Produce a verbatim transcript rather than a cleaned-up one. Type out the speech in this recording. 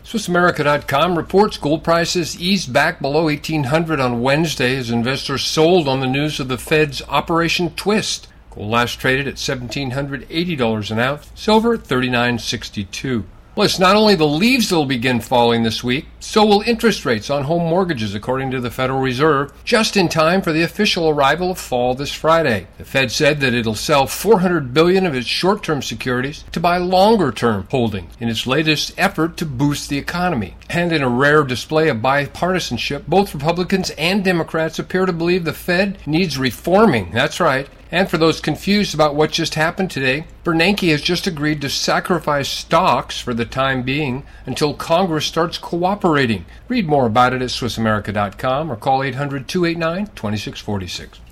Swiss America dot com reports gold prices eased back below eighteen hundred on Wednesday as investors sold on the news of the Fed's Operation Twist. Gold last traded at one thousand seven hundred eighty dollars an ounce, silver at thirty-nine sixty-two. Well, it's not only the leaves that will begin falling this week, so will interest rates on home mortgages, according to the Federal Reserve, just in time for the official arrival of fall this Friday. The Fed said that it'll sell four hundred billion dollars of its short-term securities to buy longer-term holdings in its latest effort to boost the economy. And in a rare display of bipartisanship, both Republicans and Democrats appear to believe the Fed needs reforming. That's right. And for those confused about what just happened today, Bernanke has just agreed to sacrifice stocks for the time being until Congress starts cooperating. Read more about it at Swiss America dot com or call eight hundred, two eight nine, two six four six.